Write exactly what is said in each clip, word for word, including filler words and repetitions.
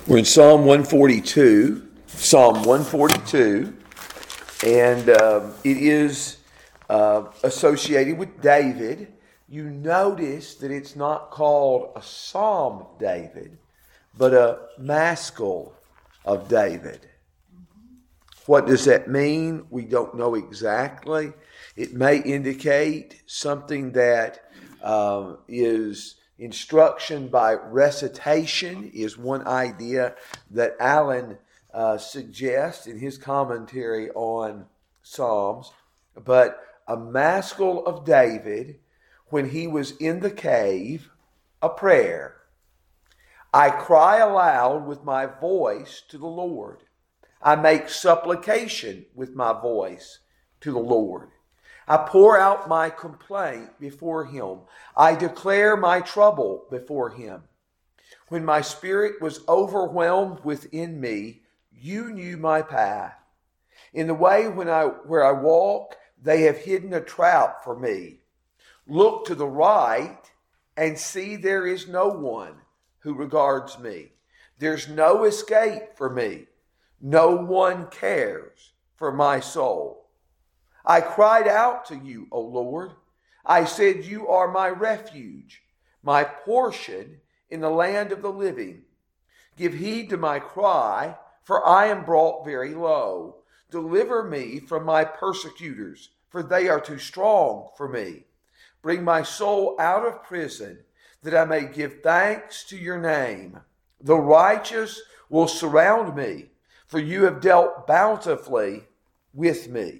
We're in Psalm one forty-two, Psalm one forty-two, and um, it is uh, associated with David. You notice that it's not called a Psalm of David, but a Maskil of David. What does that mean? We don't know exactly. It may indicate something that um, is instruction by recitation is one idea that Allen uh, suggests in his commentary on Psalms. But a Maskil of David, when he was in the cave, a prayer. I cry aloud with my voice to the Lord. I make supplication with my voice to the Lord. I pour out my complaint before him. I declare my trouble before him. When my spirit was overwhelmed within me, you knew my path. In the way when I where I walk, they have hidden a trap for me. Look to the right and see there is no one who regards me. There's no escape for me. No one cares for my soul. I cried out to you, O Lord. I said, you are my refuge, my portion in the land of the living. Give heed to my cry, for I am brought very low. Deliver me from my persecutors, for they are too strong for me. Bring my soul out of prison, that I may give thanks to your name. The righteous will surround me, for you have dealt bountifully with me.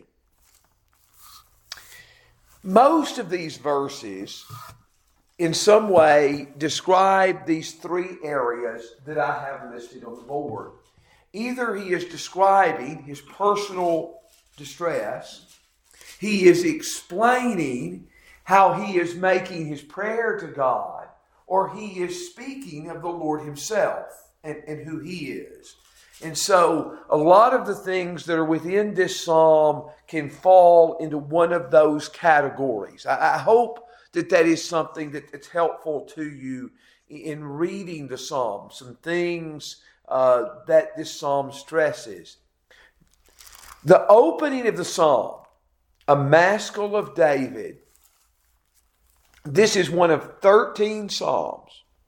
Most of these verses, in some way, describe these three areas that I have listed on the board. Either he is describing his personal distress, he is explaining how he is making his prayer to God, or he is speaking of the Lord himself and, and who he is. And so a lot of the things that are within this psalm can fall into one of those categories. I, I hope that that is something that, that's helpful to you in reading the psalm. Some things uh, that this psalm stresses. The opening of the psalm, a Maskil of David. This is one of thirteen psalms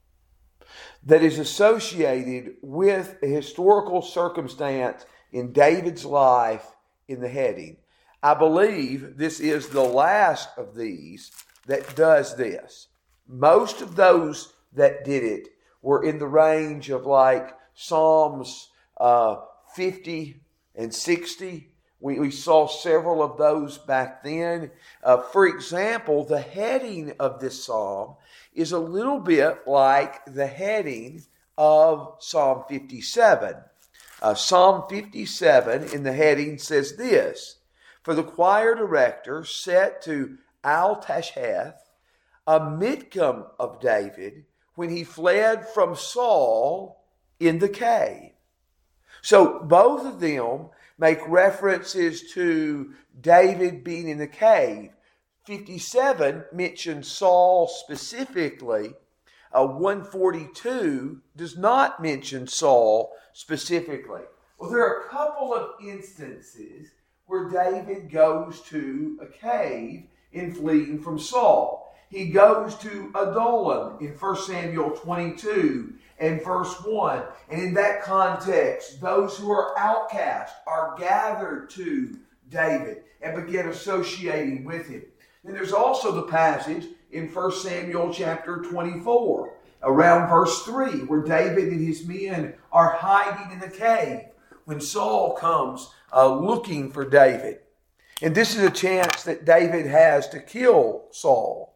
that is associated with a historical circumstance in David's life in the heading. I believe this is the last of these that does this. Most of those that did it were in the range of like Psalms uh, fifty and sixty. We, we saw several of those back then. Uh, for example, the heading of this psalm is a little bit like the heading of Psalm fifty-seven. Uh, Psalm fifty-seven in the heading says this: for the choir director set to Al-Tasheth, a Midcom of David, when he fled from Saul in the cave. So both of them make references to David being in the cave. fifty-seven mentions Saul specifically. Uh, one forty-two does not mention Saul specifically. Well, there are a couple of instances where David goes to a cave in fleeing from Saul. He goes to Adullam in First Samuel twenty-two and verse one. And in that context, those who are outcast are gathered to David and begin associating with him. Then there's also the passage in First Samuel chapter twenty-four, around verse three, where David and his men are hiding in the cave when Saul comes uh, looking for David. And this is a chance that David has to kill Saul.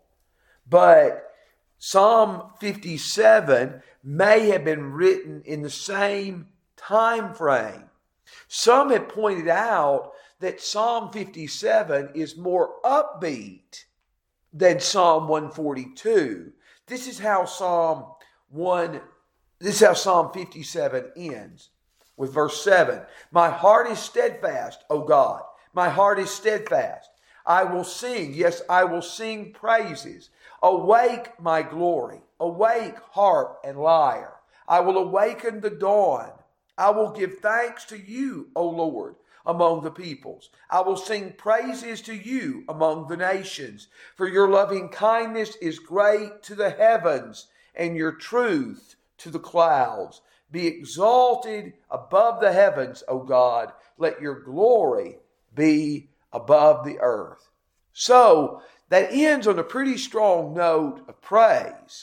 But Psalm fifty-seven may have been written in the same time frame. Some have pointed out that Psalm fifty-seven is more upbeat than Psalm one forty-two. This is how Psalm one, this is how Psalm fifty-seven ends with verse seven. My heart is steadfast, O God. My heart is steadfast. I will sing, yes, I will sing praises. Awake, my glory. Awake, harp and lyre. I will awaken the dawn. I will give thanks to you, O Lord, among the peoples. I will sing praises to you among the nations. For your loving kindness is great to the heavens, and your truth to the clouds. Be exalted above the heavens, O God. Let your glory be above the earth. So that ends on a pretty strong note of praise.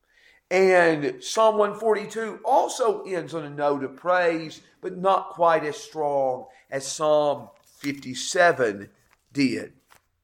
And Psalm one forty-two also ends on a note of praise, but not quite as strong as Psalm fifty-seven did.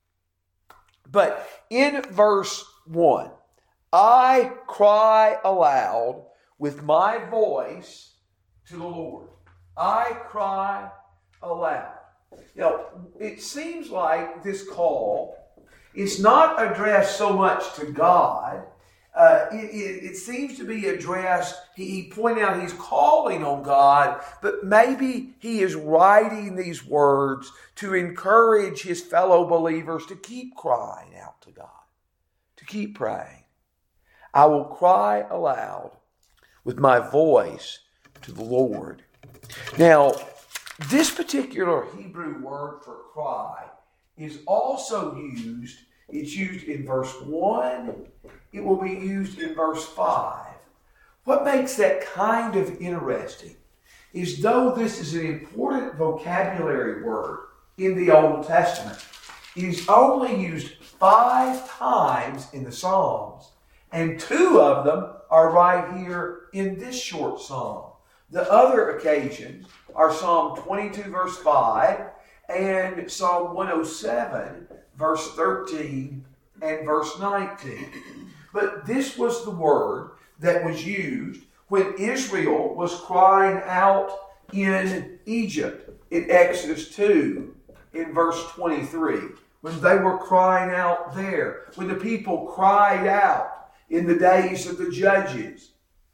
But in verse one, I cry aloud with my voice to the Lord. I cry aloud. You know, it seems like this call is not addressed so much to God. Uh, it, it, it seems to be addressed, he, he pointed out he's calling on God, but maybe he is writing these words to encourage his fellow believers to keep crying out to God, to keep praying. I will cry aloud with my voice to the Lord. Now, this particular Hebrew word for cry is also used, it's used in verse one, it will be used in verse five. What makes that kind of interesting is though this is an important vocabulary word in the Old Testament, it is only used five times in the Psalms, and two of them are right here in this short psalm. The other occasions are Psalm twenty-two verse five and Psalm one oh seven verse thirteen and verse nineteen. But this was the word that was used when Israel was crying out in Egypt in Exodus two in verse twenty-three. When they were crying out there. When the people cried out in the days of the judges.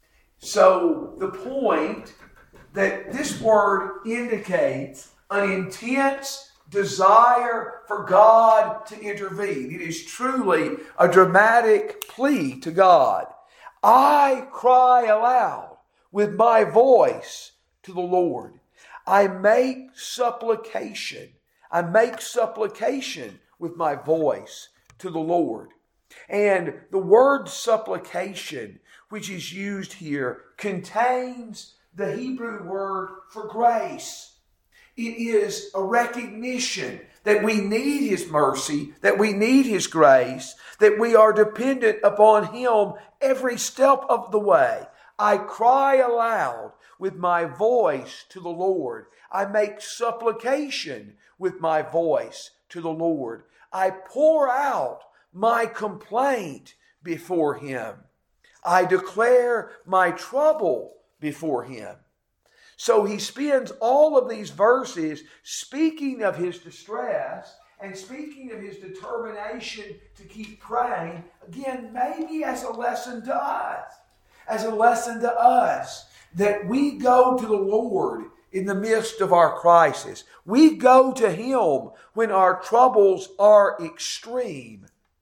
So the point that this word indicates an intense desire for God to intervene. It is truly a dramatic plea to God. I cry aloud with my voice to the Lord. I make supplication. I make supplication with my voice to the Lord. And the word supplication, which is used here, contains the Hebrew word for grace. It is a recognition that we need His mercy, that we need His grace, that we are dependent upon Him every step of the way. I cry aloud with my voice to the Lord. I make supplication with my voice to the Lord. I pour out my complaint before Him. I declare my trouble before Him. So he spends all of these verses speaking of his distress and speaking of his determination to keep praying, again, maybe as a lesson to us, as a lesson to us, that we go to the Lord in the midst of our crisis. We go to Him when our troubles are extreme.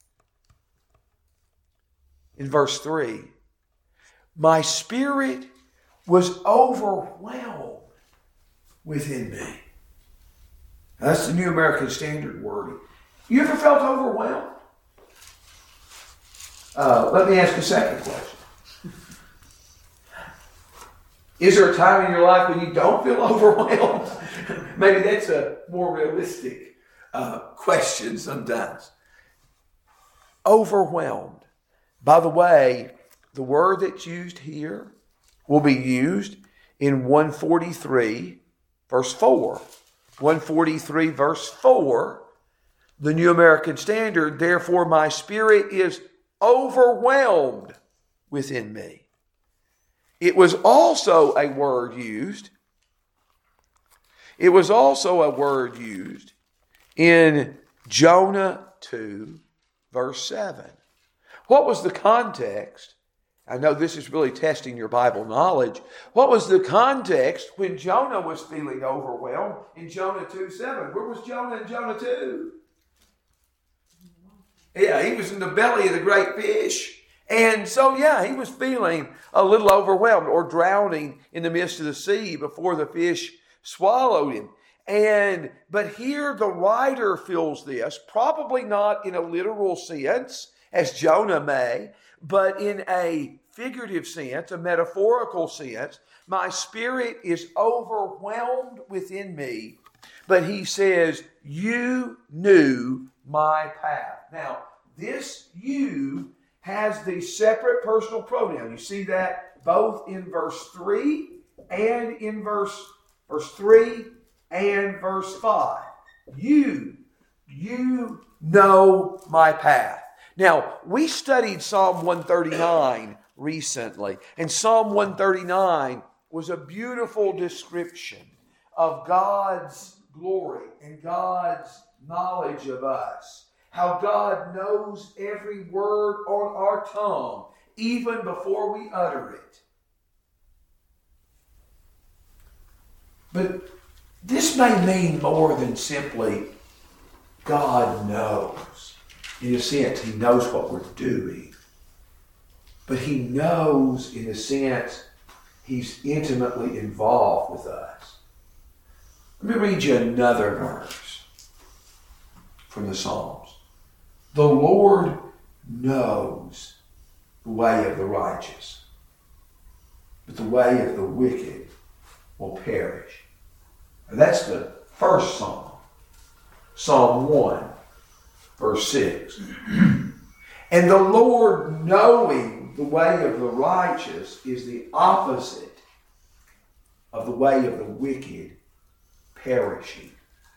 In verse three, my spirit was overwhelmed within me. That's the New American Standard word. You ever felt overwhelmed? Uh, let me ask a second question. Is there a time in your life when you don't feel overwhelmed? Maybe that's a more realistic uh, question sometimes. Overwhelmed. By the way, the word that's used here will be used in one forty-three, verse four. one forty-three, verse four, the New American Standard, therefore my spirit is overwhelmed within me. It was also a word used. It was also a word used in Jonah two, verse seven. What was the context? I know this is really testing your Bible knowledge. What was the context when Jonah was feeling overwhelmed in Jonah two seven? Where was Jonah in Jonah two? Yeah, he was in the belly of the great fish. And so, yeah, he was feeling a little overwhelmed or drowning in the midst of the sea before the fish swallowed him. And but here the writer feels this, probably not in a literal sense, as Jonah may, but in a figurative sense, a metaphorical sense. My spirit is overwhelmed within me. But he says, you knew my path. Now, this you has the separate personal pronoun. You see that both in verse three and in verse, verse three and verse five. You, you know my path. Now, we studied Psalm one thirty-nine recently, and Psalm one thirty-nine was a beautiful description of God's glory and God's knowledge of us. How God knows every word on our tongue, even before we utter it. But this may mean more than simply God knows. In a sense, He knows what we're doing. But He knows, in a sense, He's intimately involved with us. Let me read you another verse from the Psalms. The Lord knows the way of the righteous, but the way of the wicked will perish. Now that's the first Psalm. Psalm one, verse six. And the Lord knowing the way of the righteous is the opposite of the way of the wicked perishing.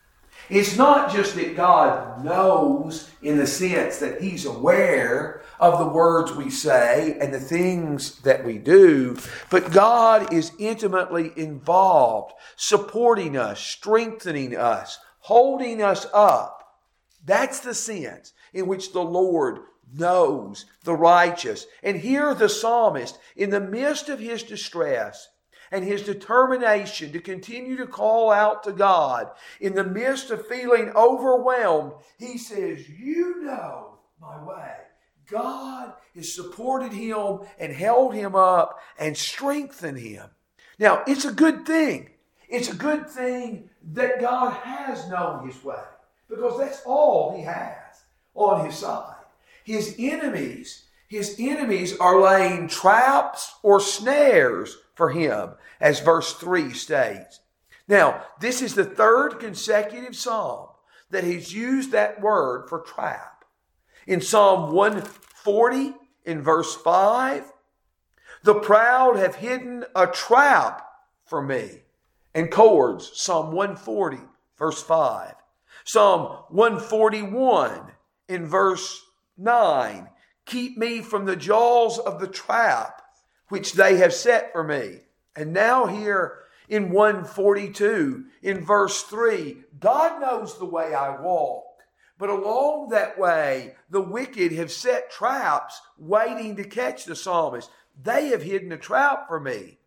It's not just that God knows in the sense that He's aware of the words we say and the things that we do, but God is intimately involved, supporting us, strengthening us, holding us up. That's the sense in which the Lord knows the righteous. And here the psalmist, in the midst of his distress and his determination to continue to call out to God, in the midst of feeling overwhelmed, he says, you know my way. God has supported him and held him up and strengthened him. Now, it's a good thing. It's a good thing that God has known his way, because that's all he has on his side. His enemies, his enemies are laying traps or snares for him, as verse three states. Now, this is the third consecutive psalm that he's used that word for trap. In Psalm one forty, in verse five, the proud have hidden a trap for me and cords. Psalm one forty, verse five. Psalm one forty-one, in verse nine, keep me from the jaws of the trap which they have set for me. And now here in one forty-two, in verse three, God knows the way I walk, but along that way the wicked have set traps waiting to catch the psalmist. They have hidden a trap for me.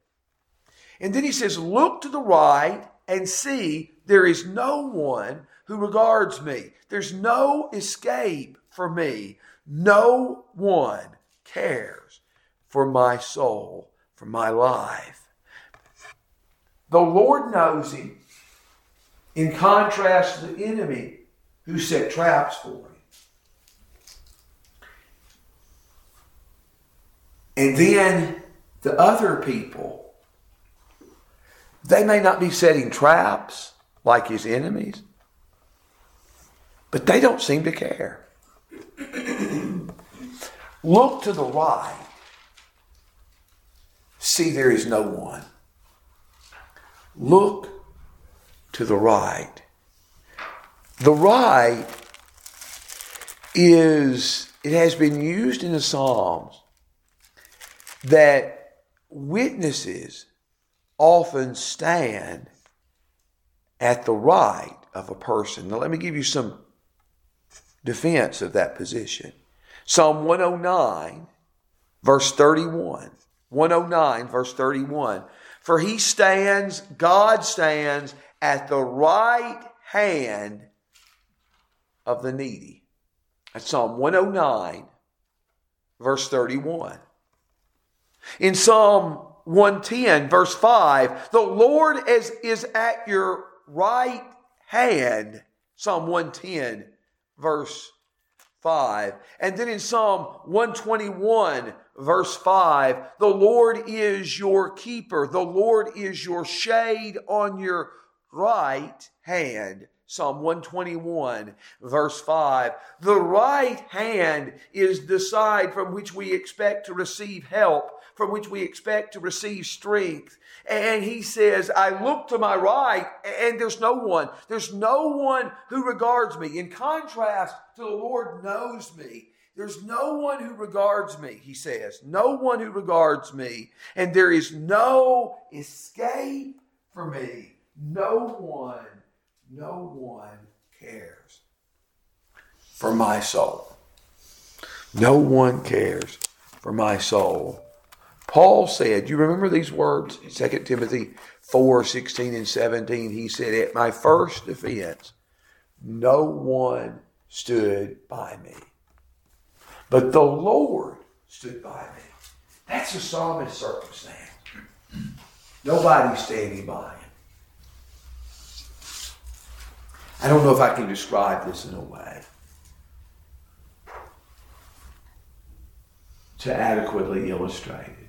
And then he says, look to the right and see there is no one who regards me. There's no escape for me. No one cares for my soul, for my life. The Lord knows him, in contrast to the enemy who set traps for him. And then the other people, they may not be setting traps like his enemies, but they don't seem to care. Look to the right. See, there is no one. Look to the right. The right is, it has been used in the Psalms that witnesses often stand at the right of a person. Now let me give you some defense of that position. Psalm one oh nine, verse thirty-one. one oh nine, verse thirty-one. For he stands, God stands at the right hand of the needy. That's Psalm one oh nine, verse thirty-one. In Psalm one ten, verse five, the Lord is, is at your right hand. Psalm one ten, verse five. And then in Psalm one twenty-one, verse five, the Lord is your keeper. The Lord is your shade on your right hand. Psalm one twenty-one, verse five. The right hand is the side from which we expect to receive help, from which we expect to receive strength. And he says, I look to my right and there's no one. There's no one who regards me. In contrast to the Lord knows me. There's no one who regards me, he says. No one who regards me. And there is no escape for me. No one, no one cares for my soul. No one cares for my soul. Paul said, you remember these words? Second Timothy four, sixteen and seventeen. He said, at my first defense, no one stood by me, but the Lord stood by me. That's a psalmist's circumstance. Nobody's standing by him. I don't know if I can describe this in a way to adequately illustrate it.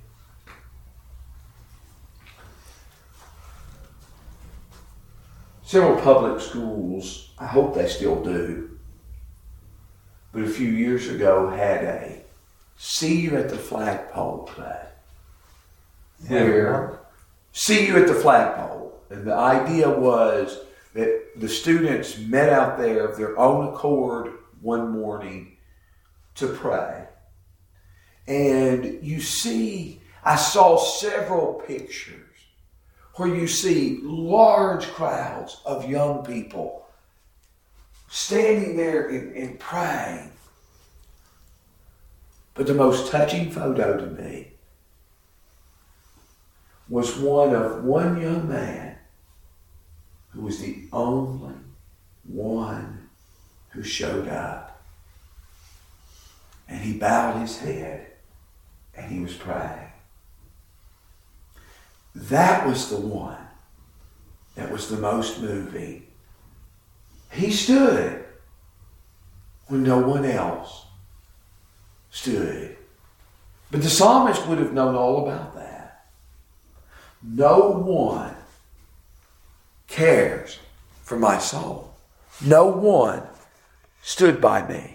Several public schools, I hope they still do, but a few years ago had a see you at the flagpole play. Where see you at the flagpole. And the idea was that the students met out there of their own accord one morning to pray. And you see, I saw several pictures where you see large crowds of young people standing there and, and praying. But the most touching photo to me was one of one young man who was the only one who showed up. And he bowed his head and he was praying. That was the one that was the most moving. He stood when no one else stood. But the psalmist would have known all about that. No one cares for my soul. No one stood by me.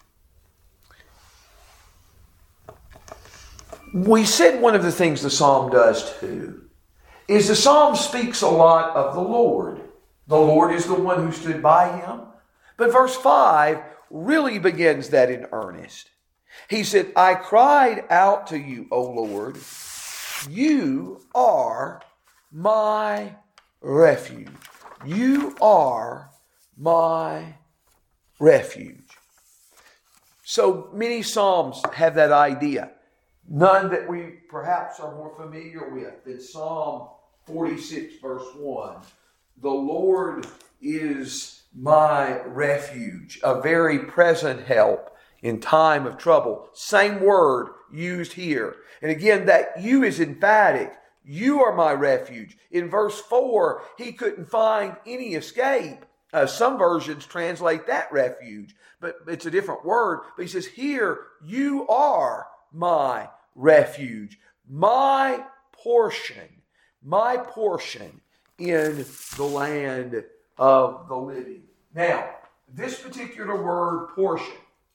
We said one of the things the psalm does too is the psalm speaks a lot of the Lord. The Lord is the one who stood by him. But verse five really begins that in earnest. He said, I cried out to you, O Lord. You are my refuge. You are my refuge. So many psalms have that idea. None that we perhaps are more familiar with than Psalm forty-six, verse one. The Lord is my refuge, a very present help in time of trouble. Same word used here. And again, that you is emphatic. You are my refuge. In verse four, he couldn't find any escape. Uh, some versions translate that refuge, but it's a different word. But he says, here, you are my refuge, my portion, my portion in the land of the living. Now, this particular word, portion,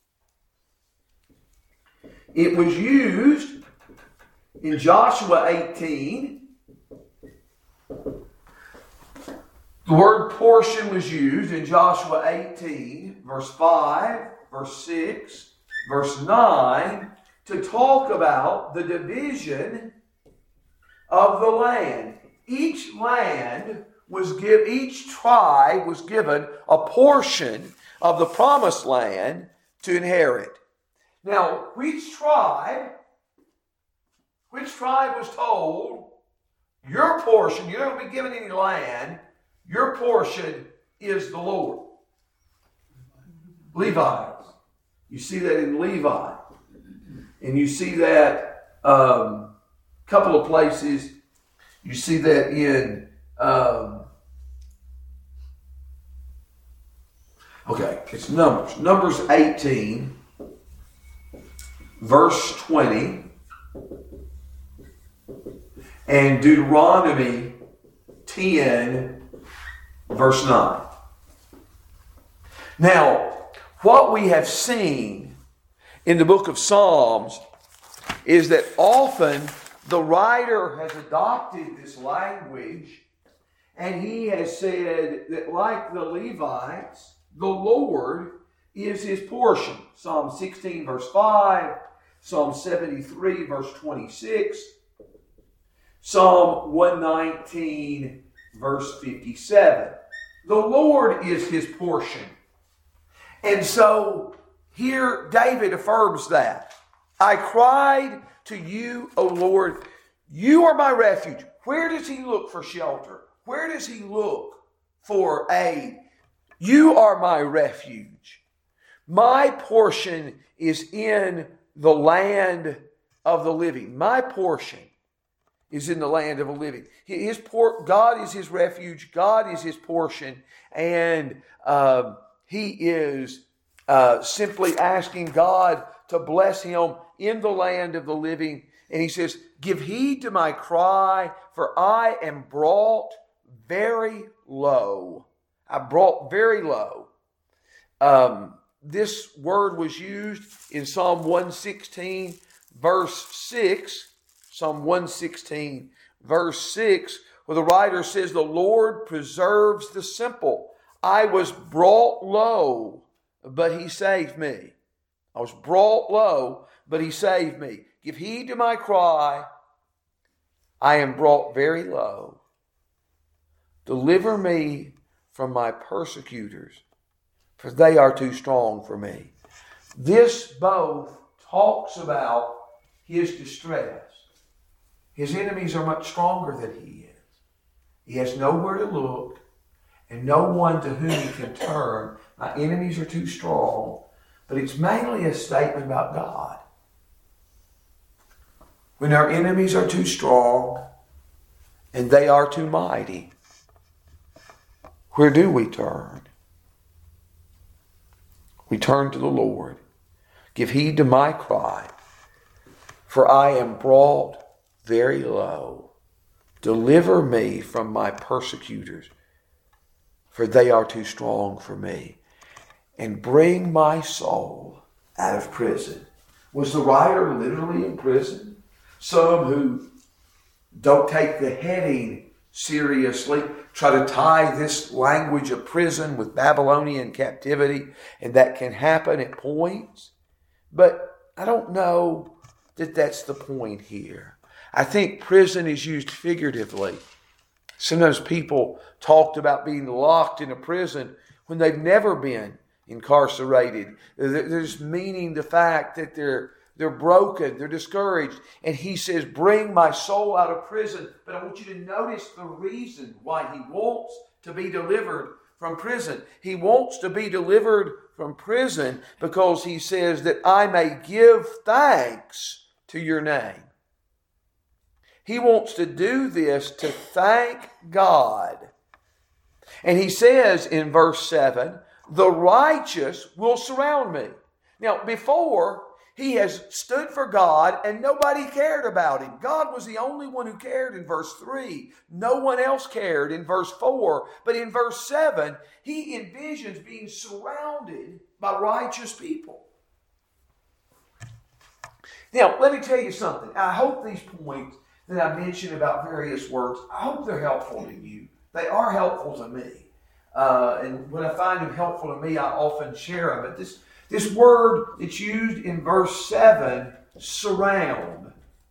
it was used in Joshua eighteen. The word portion was used in Joshua eighteen, verse five, verse six, verse nine, to talk about the division of the land. Each land was given, each tribe was given a portion of the promised land to inherit. Now, which tribe, which tribe was told, your portion, you're not going to be given any land, your portion is the Lord? Levi. You see that in Levi. And you see that a um, couple of places. You see that in, um, okay, it's Numbers. Numbers eighteen, verse twenty, and Deuteronomy ten, verse nine. Now, what we have seen in the book of Psalms is that often the writer has adopted this language, and he has said that, like the Levites, the Lord is his portion. Psalm sixteen, verse five, Psalm seventy-three, verse twenty-six, Psalm one nineteen, verse fifty-seven. The Lord is his portion. And so here David affirms that. I cried to you, O Lord. You are my refuge. Where does he look for shelter? Where does he look for aid? You are my refuge. My portion is in the land of the living. My portion is in the land of the living. His por- God is his refuge. God is his portion. And uh, he is uh, simply asking God to bless him in the land of the living. And he says, give heed to my cry, for I am brought very low. I brought very low. Um, this word was used in Psalm one sixteen, verse six. Psalm one sixteen, verse six, where the writer says, the Lord preserves the simple. I was brought low, but he saved me. I was brought low, but he saved me. Give heed to my cry. I am brought very low. Deliver me from my persecutors, for they are too strong for me. This both talks about his distress. His enemies are much stronger than he is. He has nowhere to look and no one to whom he can turn. My enemies are too strong. But it's mainly a statement about God. When our enemies are too strong and they are too mighty, where do we turn? We turn to the Lord. Give heed to my cry, for I am brought very low. Deliver me from my persecutors, for they are too strong for me. And bring my soul out of prison. Was the writer literally in prison? Some who don't take the heading seriously try to tie this language of prison with Babylonian captivity, and that can happen at points. But I don't know that that's the point here. I think prison is used figuratively. Sometimes people talked about being locked in a prison when they've never been incarcerated. They're just meaning the fact that they're they're broken, they're discouraged. And he says, bring my soul out of prison. But I want you to notice the reason why he wants to be delivered from prison. He wants to be delivered from prison because he says that I may give thanks to your name. He wants to do this to thank God. And he says in verse seven, the righteous will surround me. Now, before, he has stood for God and nobody cared about him. God was the only one who cared in verse three. No one else cared in verse four. But in verse seven, he envisions being surrounded by righteous people. Now, let me tell you something. I hope these points that I mentioned about various words, I hope they're helpful to you. They are helpful to me. Uh, and when I find them helpful to me, I often share them. But this, this word that's used in verse seven, surround.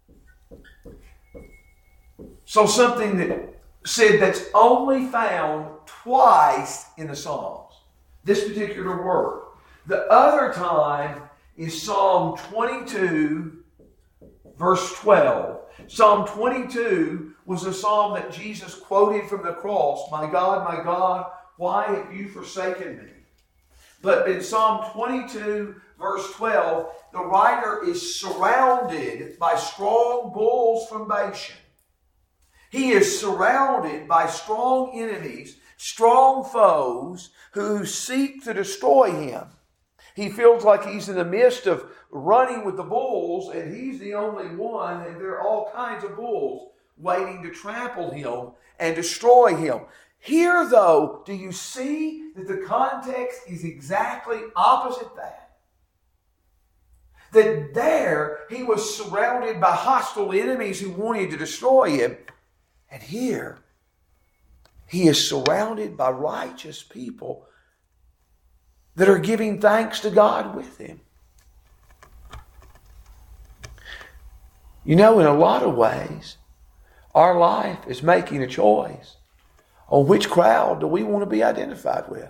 So something that said that's only found twice in the Psalms. This particular word. The other time is Psalm twenty-two, verse twelve. Psalm twenty-two was a psalm that Jesus quoted from the cross. My God, my God, why have you forsaken me? But in Psalm twenty-two, verse twelve, the writer is surrounded by strong bulls from Bashan. He is surrounded by strong enemies, strong foes who seek to destroy him. He feels like he's in the midst of running with the bulls, and he's the only one, and there are all kinds of bulls waiting to trample him and destroy him. Here, though, do you see that the context is exactly opposite that? That there, he was surrounded by hostile enemies who wanted to destroy him. And here, he is surrounded by righteous people that are giving thanks to God with him. You know, in a lot of ways, our life is making a choice on which crowd do we want to be identified with.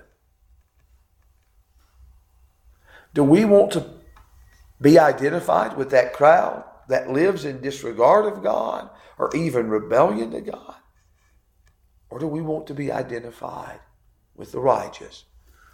Do we want to be identified with that crowd that lives in disregard of God or even rebellion to God? Or do we want to be identified with the righteous?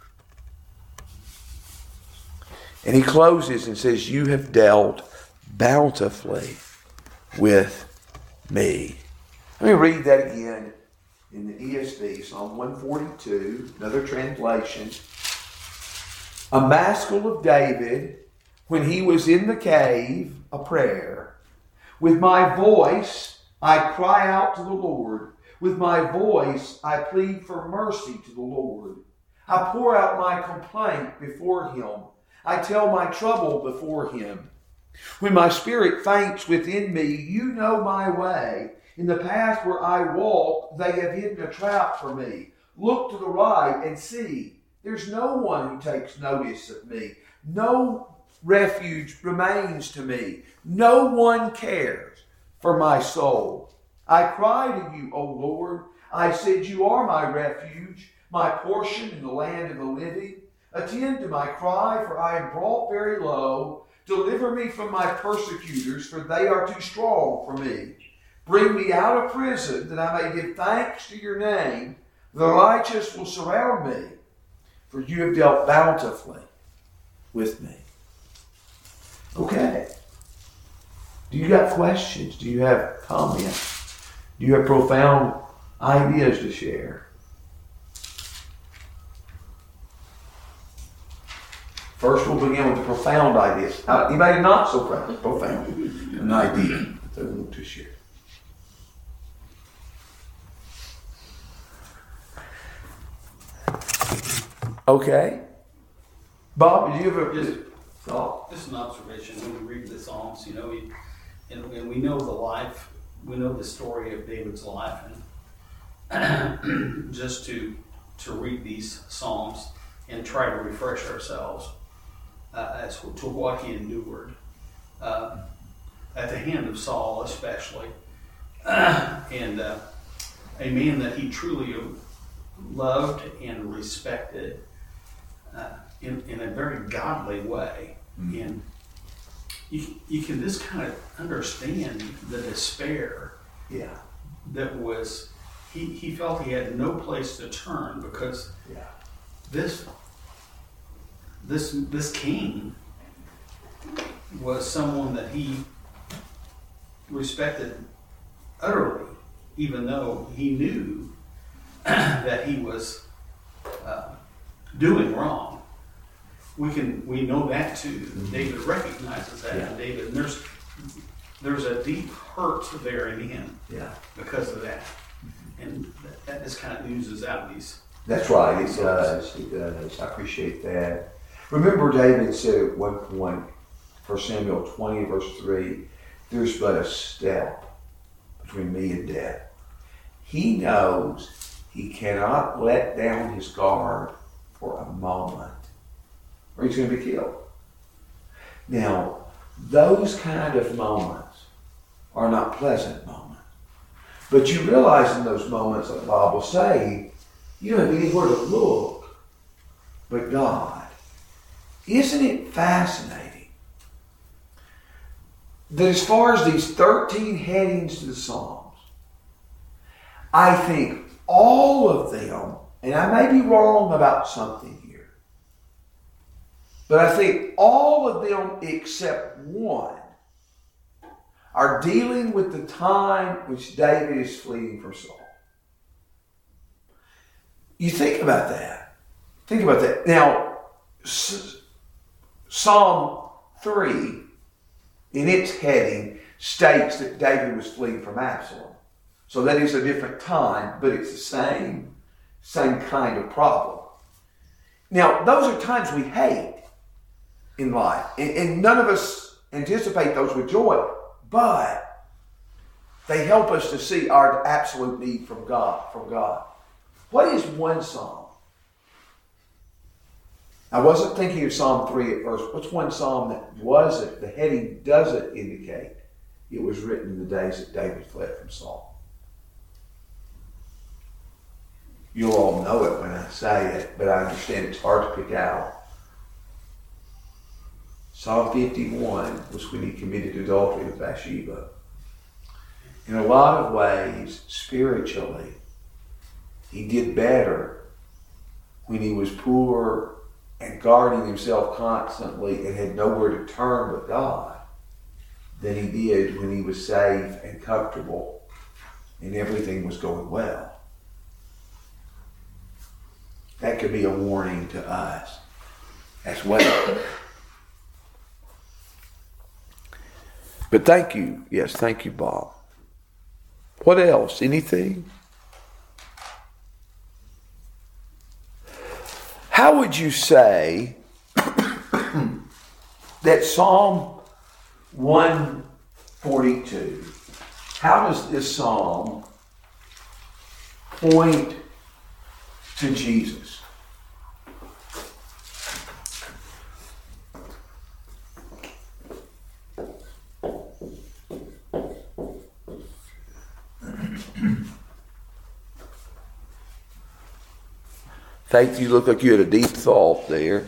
And he closes and says, you have dealt bountifully with me. Let me read that again in the E S V, Psalm one forty-two, another translation. A maskil of David, when he was in the cave, a prayer. With my voice I cry out to the Lord. With my voice I plead for mercy to the Lord. I pour out my complaint before him. I tell my trouble before him. When my spirit faints within me, you know my way. In the path where I walk, they have hidden a trap for me. Look to the right and see. There's no one who takes notice of me. No refuge remains to me. No one cares for my soul. I cry to you, O Lord. I said, you are my refuge, my portion in the land of the living. Attend to my cry, for I am brought very low. Deliver me from my persecutors, for they are too strong for me. Bring me out of prison, that I may give thanks to your name. The righteous will surround me, for you have dealt bountifully with me. Okay. Do you got questions? Do you have comments? Do you have profound ideas to share? First, we'll begin with the profound ideas. Uh, anybody not so profound? Profound. An idea that they want to share. Okay. Bob, did you ever Just, thought? just an observation. When we read the Psalms, you know, we, and, and we know the life, we know the story of David's life, and just to to read these Psalms and try to refresh ourselves uh, as to what he endured uh, at the hand of Saul, especially, and uh, a man that he truly loved and respected uh, in, in a very godly way. Mm-hmm. And you, you can just kind of understand the despair Yeah. that was, he, he felt he had no place to turn because Yeah. this this this king was someone that he respected utterly, even though he knew that he was uh, doing wrong. We can we know that too. Mm-hmm. David recognizes that, Yeah. and David and there's there's a deep hurt there in him, Yeah. because of that, mm-hmm. and that, that just kind of oozes out of these. That's right, it does, it does. I appreciate that. Remember David said at one point, First Samuel twenty, verse three, there's but a step between me and death. He knows he cannot let down his guard for a moment, or he's going to be killed. Now, those kind of moments are not pleasant moments. But you realize in those moments, like Bob will say, you don't have anywhere to look but God. Isn't it fascinating that as far as these thirteen headings to the Psalms, I think all of them, and I may be wrong about something here, But I think all of them except one are dealing with the time which David is fleeing from Saul. You think about that. Think about that. Now, Psalm three, in its heading, states that David was fleeing from Absalom. So that is a different time, but it's the same, same kind of problem. Now, those are times we hate in life, and, and none of us anticipate those with joy, but they help us to see our absolute need from God, from God. What is one psalm? I wasn't thinking of Psalm three at first. What's one psalm that wasn't, the heading doesn't indicate it was written in the days that David fled from Saul? You'll all know it when I say it, but I understand it's hard to pick out. Psalm fifty-one was when he committed adultery with Bathsheba. In a lot of ways, spiritually, he did better when he was poor and guarding himself constantly and had nowhere to turn but God than he did when he was safe and comfortable and everything was going well. That could be a warning to us as well. But thank you. Yes, thank you, Bob. What else? Anything? How would you say that Psalm one forty-two, how does this psalm point to Jesus? Faith, you look like you had a deep thought there.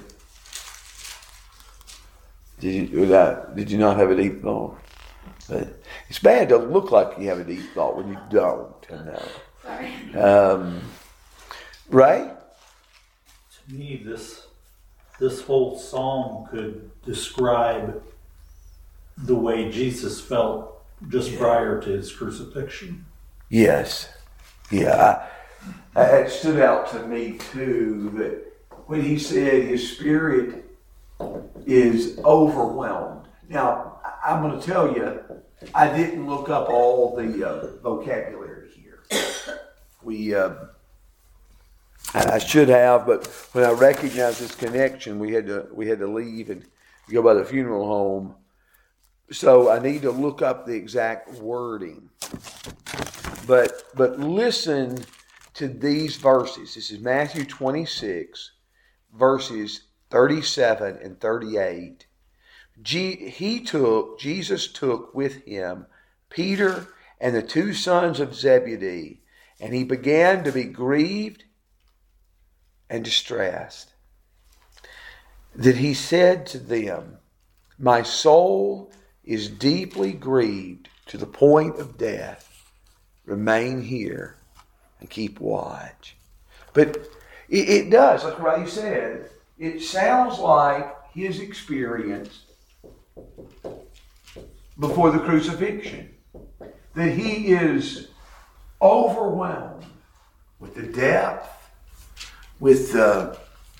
Did you, did you not have a deep thought? But it's bad to look like you have a deep thought when you don't. Sorry. Um, right? To me, this this whole psalm could describe the way Jesus felt just yeah. prior to his crucifixion. Yes. Yeah. I, I, it stood out to me, too, that when he said his spirit is overwhelmed. Now, I'm going to tell you, I didn't look up all the uh, vocabulary here. We, uh, I should have, but when I recognized this connection, we had to we had to leave and go by the funeral home. So I need to look up the exact wording. But but listen to these verses. This is Matthew twenty-six, verses thirty-seven and thirty-eight. G- he took, Jesus took with him Peter and the two sons of Zebedee, and he began to be grieved and distressed. That he said to them, "My soul is deeply grieved to the point of death. Remain here and keep watch." But it, it does, like Ray said, it sounds like his experience before the crucifixion. That he is overwhelmed with the depth, with the,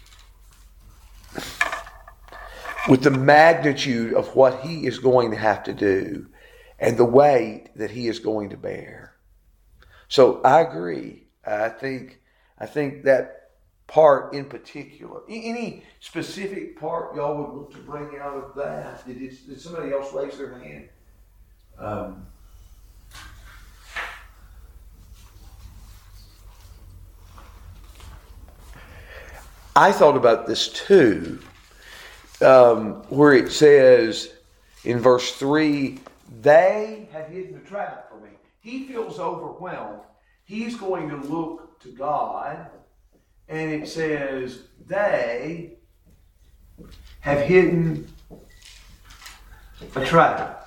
with the magnitude of what he is going to have to do and the weight that he is going to bear. So I agree. I think I think that part in particular. Any specific part y'all would want to bring out of that? Did, it, did somebody else raise their hand? Um, I thought about this too, um, where it says in verse three, "They have hidden a trap for me." He feels overwhelmed. He's going to look to God. And it says, they have hidden a trap.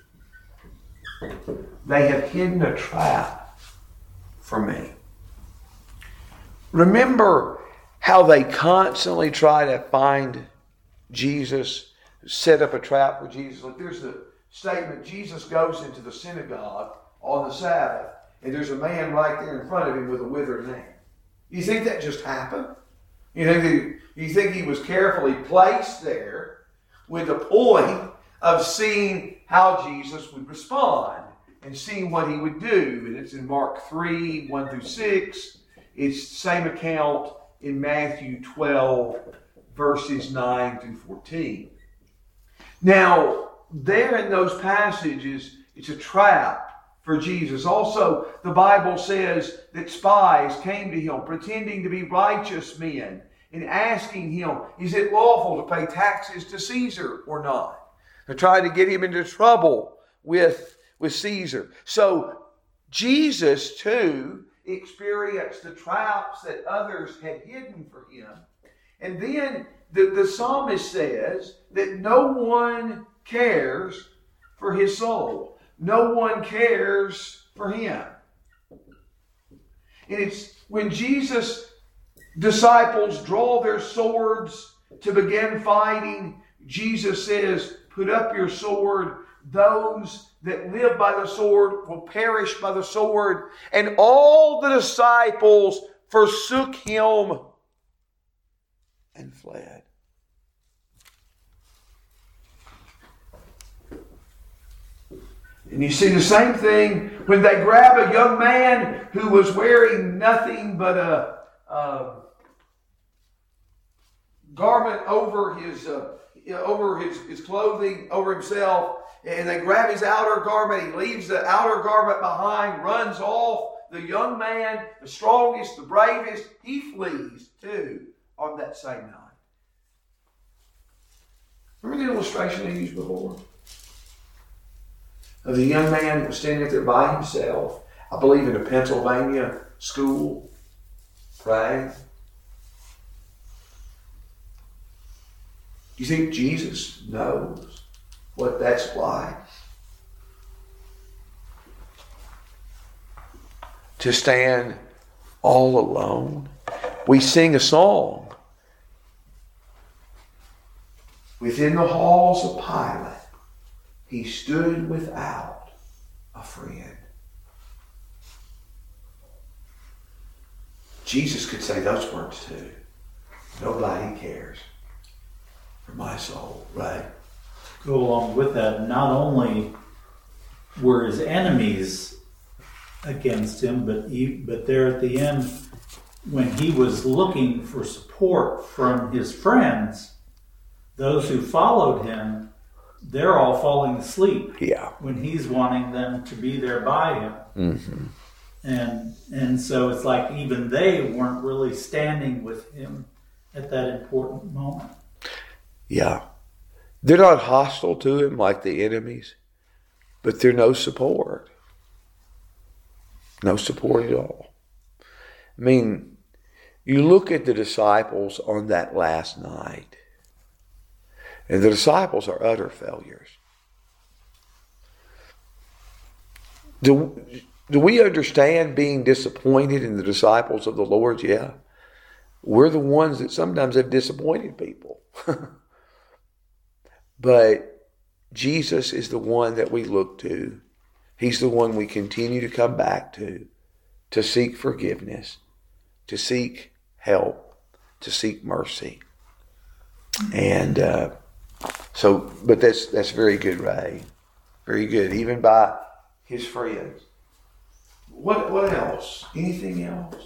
They have hidden a trap for me. Remember how they constantly try to find Jesus, set up a trap for Jesus. Like there's the statement, Jesus goes into the synagogue on the Sabbath, and there's a man right there in front of him with a withered hand. You think that just happened? You think he, you think he was carefully placed there with the point of seeing how Jesus would respond and seeing what he would do. And it's in Mark three, one through six. It's the same account in Matthew twelve, verses nine through fourteen. Now, there in those passages, it's a trap for Jesus. Also, the Bible says that spies came to him pretending to be righteous men and asking him, is it lawful to pay taxes to Caesar or not? They're trying to get him into trouble with, with Caesar. So Jesus, too, experienced the traps that others had hidden for him. And then the, the psalmist says that no one cares for his soul. No one cares for him. And it's when Jesus' disciples draw their swords to begin fighting, Jesus says, put up your sword. Those that live by the sword will perish by the sword. And all the disciples forsook him and fled. And you see the same thing when they grab a young man who was wearing nothing but a, a garment over his uh, over his, his clothing, over himself, and they grab his outer garment. He leaves the outer garment behind, runs off. The young man, the strongest, the bravest, he flees too on that same night. Remember the illustration I used before? Of the young man that was standing there by himself, I believe in a Pennsylvania school, praying. Do you think Jesus knows what that's like? To stand all alone. We sing a song. Within the halls of Pilate, he stood without a friend. Jesus could say those words too. Nobody cares for my soul, right? Go along with that, not only were his enemies against him, but he, but there at the end, when he was looking for support from his friends, those who followed him, they're all falling asleep. Yeah. When he's wanting them to be there by him. Mm-hmm. And and so it's like even they weren't really standing with him at that important moment. Yeah. They're not hostile to him like the enemies, but they're no support. No support at all. I mean, you look at the disciples on that last night, and the disciples are utter failures. Do, do we understand being disappointed in the disciples of the Lord? Yeah. We're the ones that sometimes have disappointed people. But Jesus is the one that we look to. He's the one we continue to come back to, to seek forgiveness, to seek help, to seek mercy. And uh, so, but that's that's very good, Ray. Very good, even by his friends. What what else? Anything else?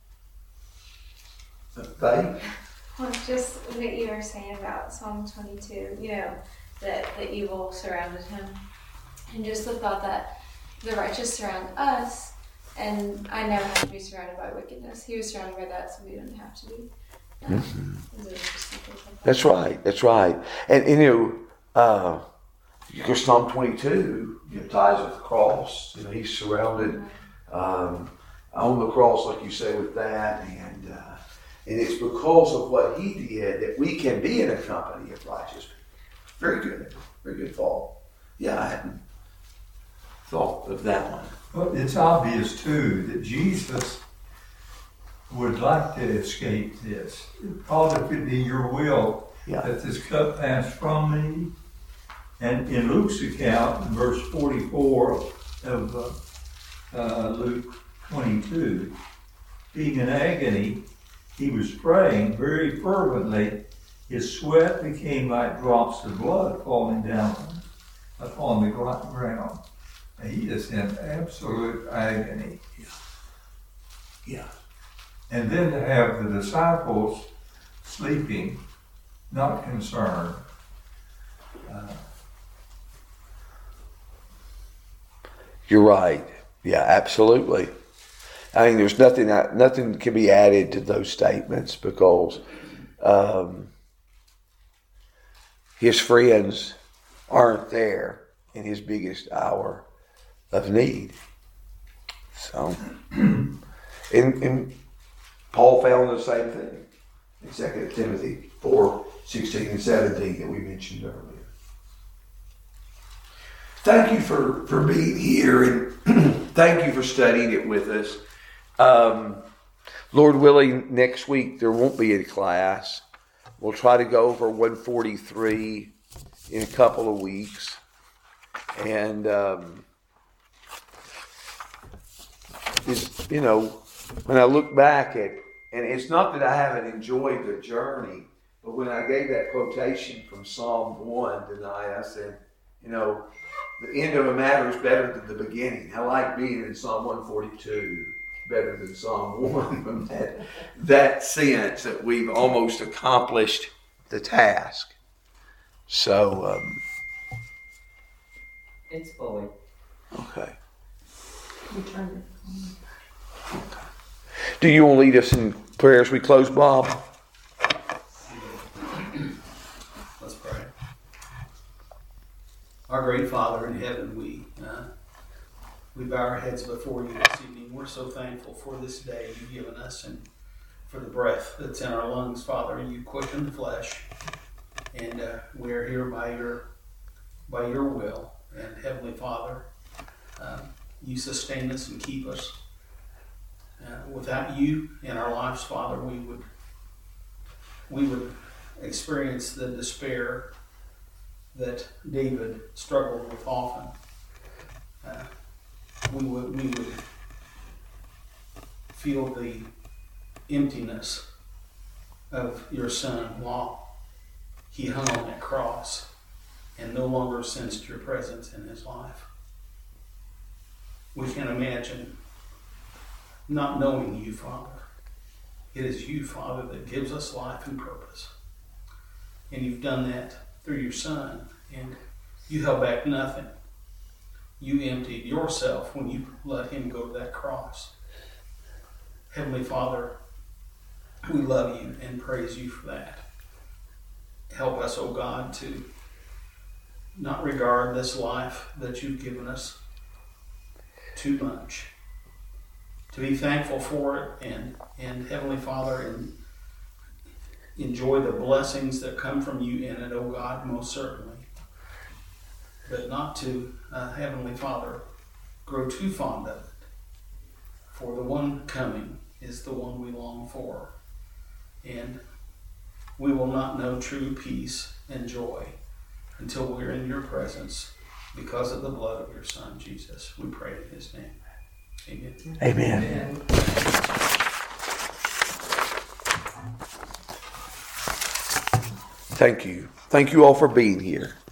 Faith? Well, just what you were saying about Psalm twenty-two, you know, that the evil surrounded him. And just the thought that the righteous surround us, and I never have to be surrounded by wickedness. He was surrounded by that, so we didn't have to be. Um, Mm-hmm. like that. That's right. That's right. And, and you know, uh, because Psalm twenty-two, you know, ties with the cross. You know, he's surrounded um, on the cross, like you say, with that, and uh, and it's because of what he did that we can be in a company of righteous people. Very good. Very good thought. Yeah, I hadn't thought of that one. Well, it's obvious too that Jesus would like to escape this. Father, if it be your will, Yeah. Let this cup pass from me. And in Luke's account, in verse forty-four of uh, uh, Luke twenty-two, being in agony, he was praying very fervently. His sweat became like drops of blood falling down upon the ground. And he is in absolute agony. Yeah. And then to have the disciples sleeping, not concerned. Uh, You're right. Yeah, absolutely. I mean, there's nothing nothing can be added to those statements because um, his friends aren't there in his biggest hour of need. So, and, and Paul found the same thing in Second Timothy four, sixteen and seventeen that we mentioned earlier. Thank you for, for being here, and thank you for studying it with us. Um, Lord willing, next week there won't be a class. We'll try to go over one forty-three in a couple of weeks. And, um, is, you know, when I look back at, and it's not that I haven't enjoyed the journey, but when I gave that quotation from Psalm one tonight, I said, you know, the end of a matter is better than the beginning. I like being in Psalm one forty-two better than Psalm one from that, that sense that we've almost accomplished the task. So, um, it's fully. okay. Do you want to lead us in prayer as we close, Bob? Let's pray. Our great Father in heaven, we uh, we bow our heads before you this evening. We're so thankful for this day you've given us and for the breath that's in our lungs, Father. You quicken the flesh, and uh, we are here by your by your will. And Heavenly Father, uh, you sustain us and keep us. Uh, without you in our lives, Father, we would we would experience the despair that David struggled with often. Uh, we would we would feel the emptiness of your Son while he hung on that cross and no longer sensed your presence in his life. We can imagine not knowing you, Father. It is you, Father, that gives us life and purpose. And you've done that through your Son, and you held back nothing. You emptied yourself when you let him go to that cross. Heavenly Father, we love you and praise you for that. Help us, O God, to not regard this life that you've given us too much. To be thankful for it and, and Heavenly Father, and enjoy the blessings that come from you in it, O God, most certainly. But not to, uh, Heavenly Father, grow too fond of it. For the one coming is the one we long for. And we will not know true peace and joy until we're in your presence because of the blood of your Son, Jesus. We pray in his name. Amen. Amen. Amen. Thank you. Thank you all for being here.